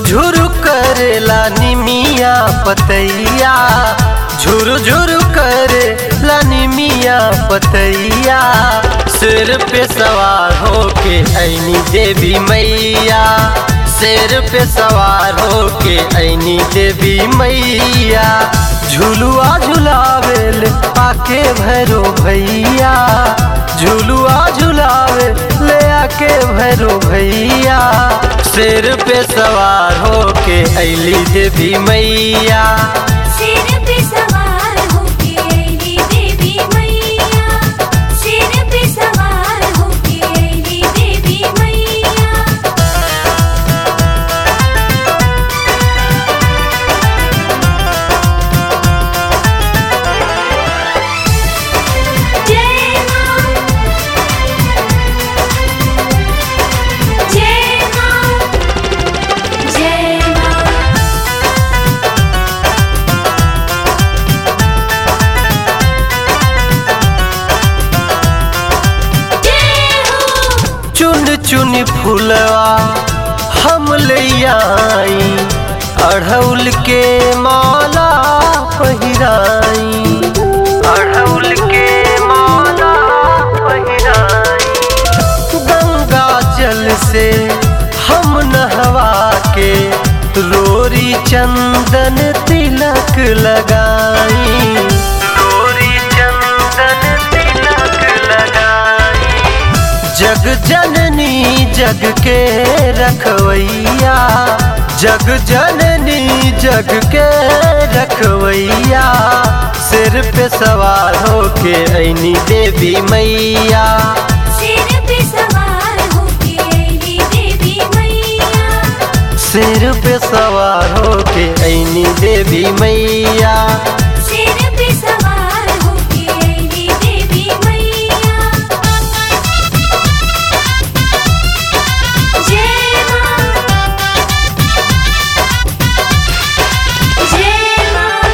झुरु करेला निमिया पतैया, झुरु झुरु करेला निमिया पतैया। सिर पे सवार होके ऐनी देवी मैया, सिर पे सवार होके ऐनी देवी मैया। झुलुआ झुलावेल आके भैरो भैया, झुलुआ झुलावे ले आके भैरो भैया। सिर पे सवार होके ऐली देवी मैया, सिर पे सवार होके ऐली देवी मैया, सिर पे सवार होके ऐली देवी मैया। जय मां, जय मां, जय मां। चुन चुन फुलवा हम ले आई, अढ़ौल के माला पहिराई, अढ़ौल के माला पहिराई। गंगा जल से हम नहवा के रोरी चंदन तिलक लगाई, रोरी चंदन तिलक लगाई। जग जननी जग के रखवैया, जग जननी जग के रखवैया। सिर पे सवार होके ऐनी देवी मैया, सिर पे सवार होके ऐली देवी मैया, सिर पे सवार होके ऐनी देवी मैया। सिर पे सवार होके ऐली देवी मैया। जय मां, जय मां।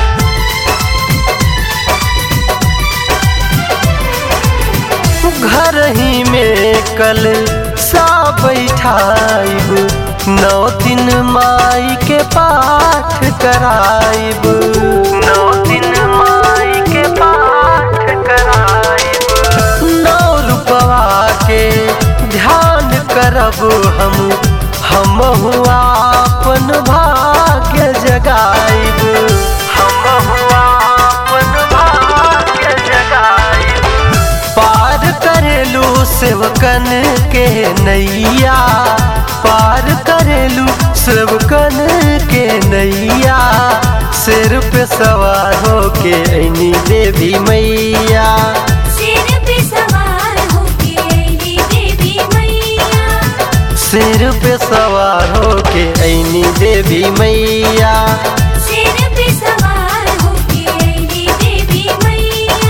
घर ही में कल सा बैठाइब, 9 दिन माई के पाठ कराइब, 9 दिन माई के पाठ कराइब। 9 रुपवा के ध्यान करब हम अपन भाग्य जगाइब, हम अपन भाग्य जगाइब। पार करेलू सेवकन के नैया, पार करेलू सेवकन के नैया। सिर पे सवार होके ऐनी देवी मैया, सिर पे सवार होके ऐली देवी मैया, सिर पे सवार होके ऐनी देवी मैया। सिर पे सवार होके ऐली देवी मैया।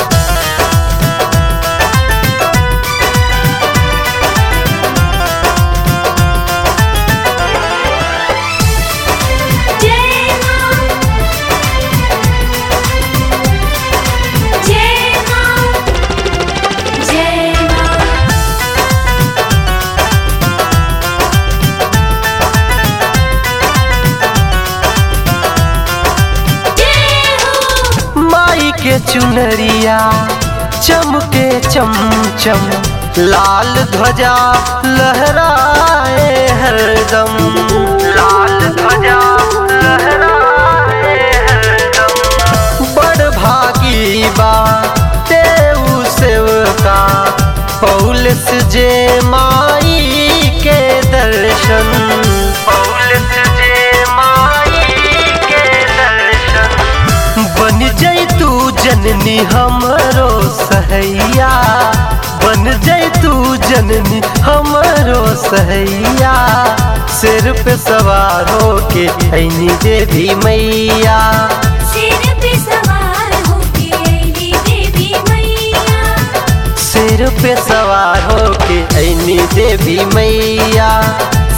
जय मां, जय मां, जय मां। जय हो माई के चुनरिया चमके चमचम, लाल ध्वजा लहराए हरदम, लाल ध्वजा लहराए हरदम। बड़ भागी बा तेऊ सेवका, पौलस जे माई के दर्शन, पौलस जे माई के दर्शन। बन जैतू जननी हमरो सहैया, बन जैतू जननी हमरो सहैया। सिर पे सवार होके ऐनी देवी मैया, सिर पे सवार होके ऐली देवी मैया, सिर पे सवार होके ऐनी देवी मैया।